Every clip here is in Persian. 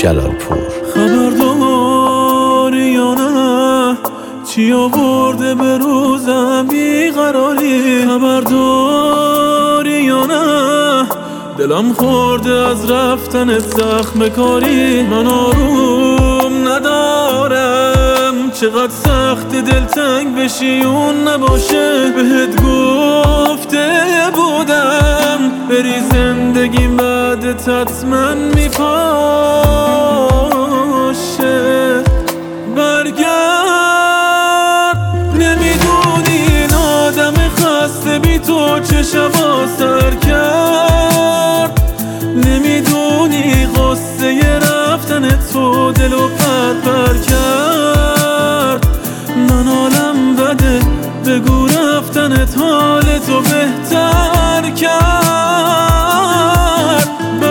جلالپور. خبرداری یا نه چی آورده به روزم بیقراری؟ خبرداری یا نه دلم خورده از رفتنت زخم کاری؟ من آروم ندارم چقدر سخت دلتنگ بشی اون نباشه. بهت گفته بودم بری زندگیم بعدت حتما میپاشه. برگرد نمیدونی این آدم خسته بی تو چه شبا سر کرد. نمیدونی غصه رفتن تو دلو پر کرد. من حالم بده بگو رفتنت حال تو بهتر کرد.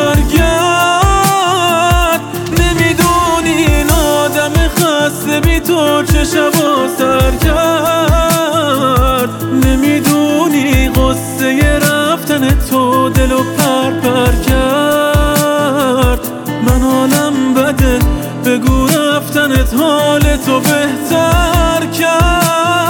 برگرد نمیدونی این آدم خسته بی تو چه شبا سر کرد. نمیدونی غصه رفتن تو دلو پر کرد. من حالم بده بگو رفتنت حال تو بهتر کرد.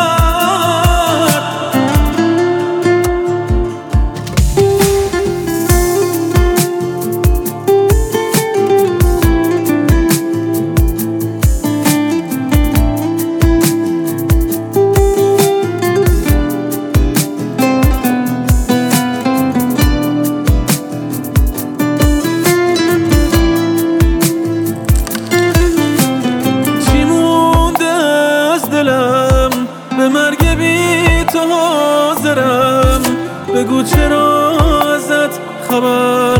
به مرگ بی تو حاضرم بگو چرا ازت خبر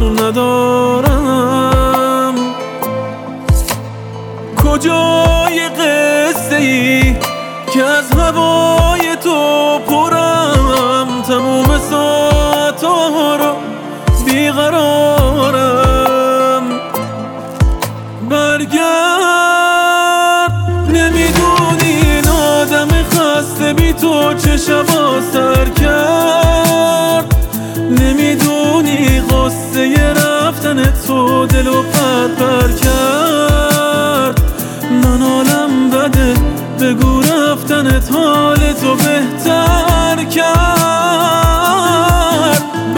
ندارم. کجای قصه ای که از هوای تو پرم؟ تموم ساعتها رو بیقرارم. برگرد نمیدونی این آدم خسته بی تو چه شبا سر کرد. نمیدونی غصه رفتن تو دلو پر کرد. من حالم بده بگو رفتنت حال تو بهتر کرد.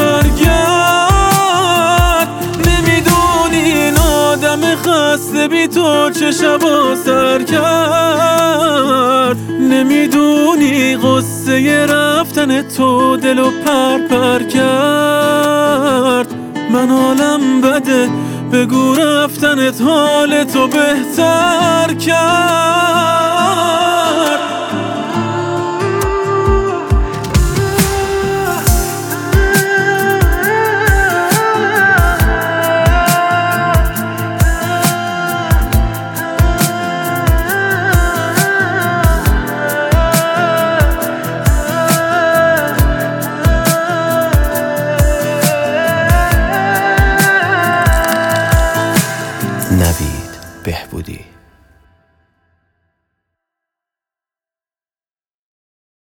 برگرد نمیدونی این آدم خسته بی تو چه شبا سر کرد. نمیدونی غصه رفتن تو دلو پر کرد. من حالم بده بگو رفتنت حال تو بهتر کرد.